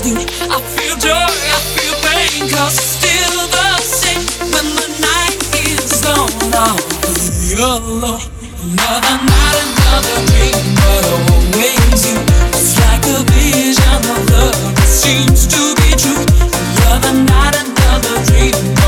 I feel joy, I feel pain, 'cause it's still the same when the night is gone. I'll be alone. Another night, another dream, but always you. It's like a vision of love, it seems to be true. Another night, another dream.